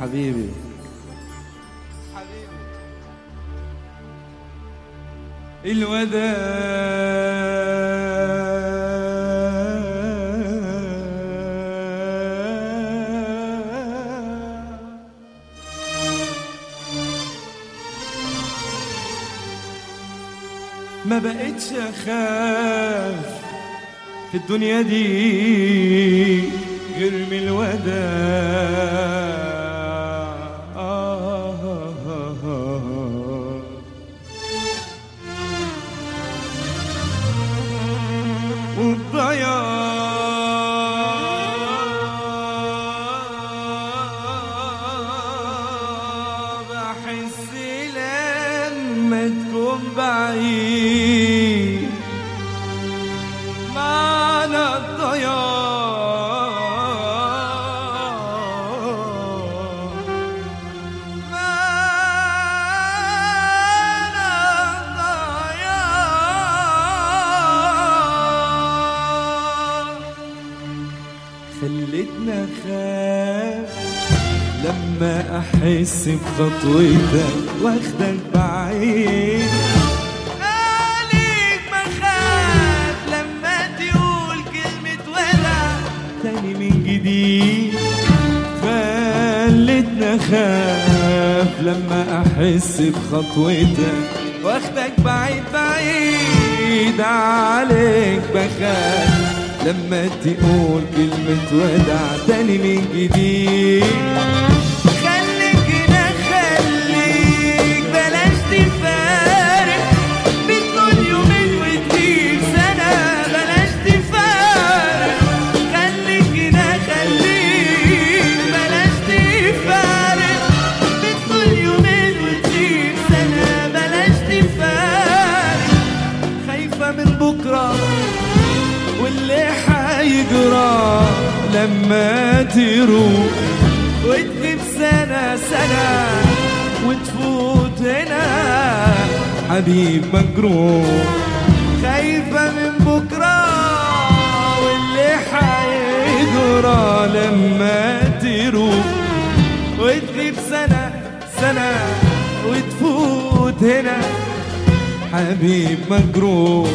حبيبي ما بقتش أخاف في الدنيا دي غير من الوداع. بحس لما تكون بعيد معنى الضياع، معنى الضياع خلتنا أخاف لما أحس بخطوتك واخدك بعيد. عليك بخاف لما تقول كلمة وداع تاني من جديد. خلتنا أخاف لما أحس بخطوتك واخدك بعيد بعيد. عليك بخاف لما تقول كلمة وداع تاني من جديد. خليك هنا خليك بلاش تفارق، بتقول يومين وتجيب سنة بلاش تفارق. خليك هنا خليك بلاش تفارق، بتقول يومين وتجيب سنة بلاش تفارق. خايفة من بكرة واللي حيجرى لما تروح وتغيب سنة سنة وتفوت هنا حبيب مجروح. خايفة من بكرة واللي حيجرى لما تروح وتغيب سنة سنة وتفوت هنا حبيب مجروح.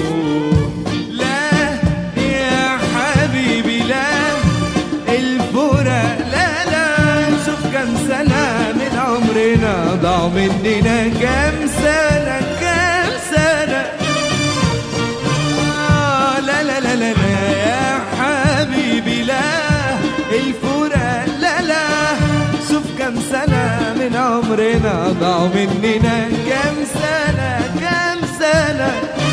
كم سنة من عمرنا ضاعوا مننا، كم سنة كم سنة. لا لا لا لا يا حبيبي لا الفراق لا لا. شوف كم سنة من عمرنا ضاعوا مننا، كم سنة كم سنة.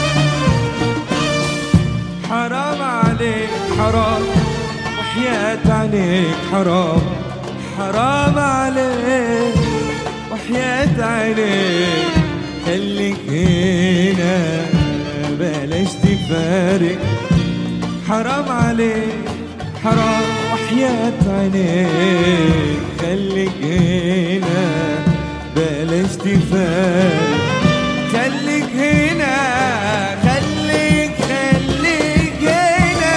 حرام عليك حرام وحياة عينيك حرام، حرام عليك وحياة عينيك. خليك هنا بلاش تفارق. حرام عليك حرام وحياة عينيك. خليك هنا بلاش تفارق. خليك هنا خليك خليك هنا.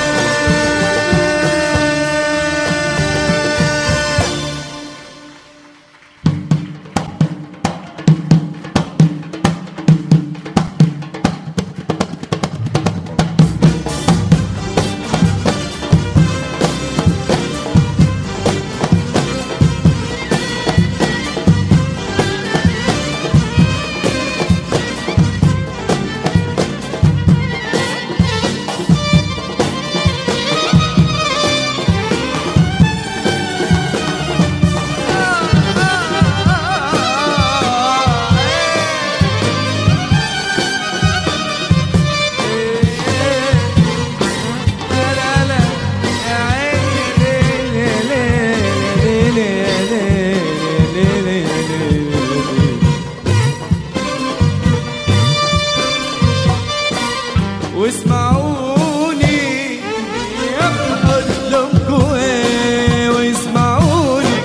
واسمعوني اقول لكم ايه واسمعوني.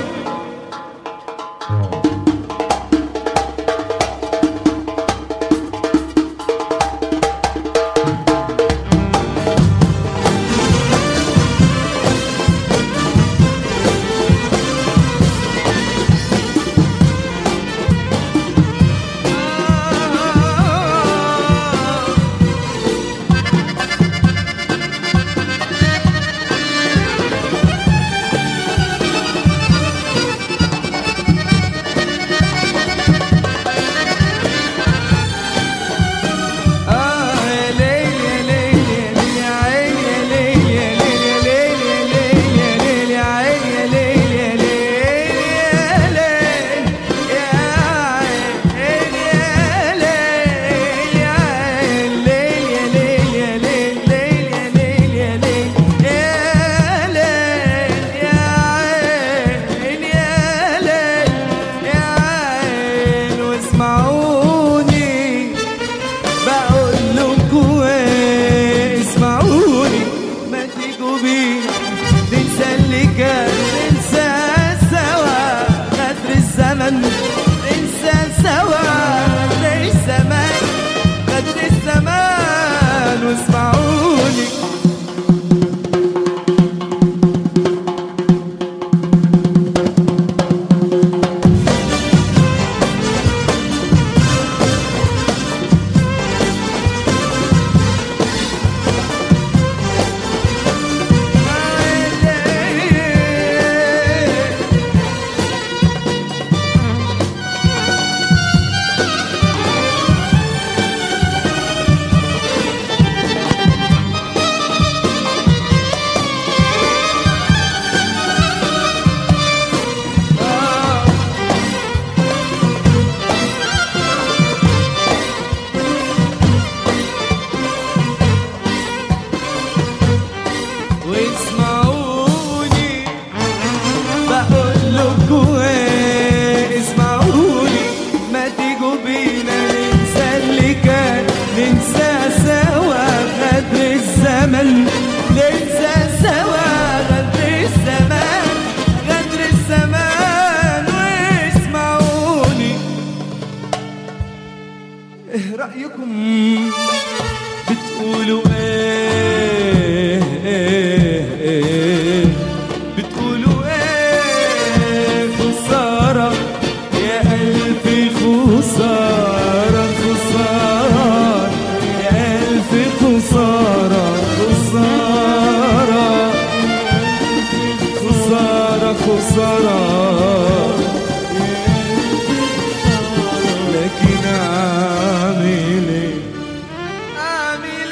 واسمعوني. واسمعوني بقول لكم ايه، اسمعوني ما تيجوا بينا ننسى اللي كان، ننسى سوا غدر الزمن، ننسى سوا غدر الزمان، غدر الزمان. واسمعوني ايه رأيكم بتقولوا ايه، بتقولوا ايه؟ خسارة يا قلبي خسارة، خسارة يا قلبي خسارة، خسارة خسارة خسارة. لكن أعمل ايه، أعمل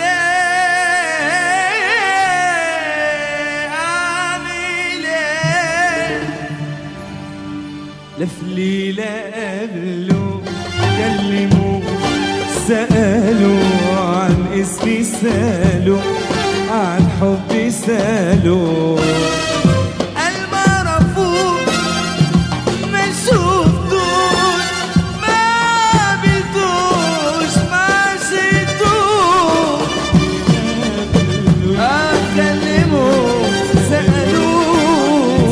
ايه، أعمل ايه؟ لا في ليلة قبلوا كلموا سألوا عن اسمي، سألوا عن حبي، سألوا قال ما عرفوش ما شفتوش ما قابلتوش ما عشتوش. كلموا سألوا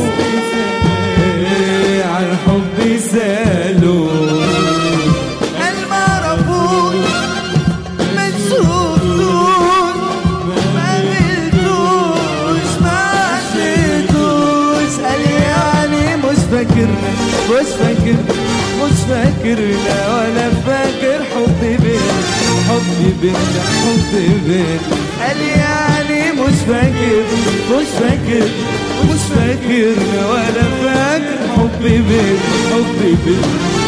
عن حبي، سألوا قال ما عرفوش ما شفتوش ما قابلتوش ما عشتوش. قال يعني مش فاكر مش فاكر مش فاكرنا ولا فاكر حبي بينا، حبي بينا، حبي بينا. قال يعني مش فاكر مش فاكر مش فاكرنا ولا فاكر حبي بينا، حبي بينا.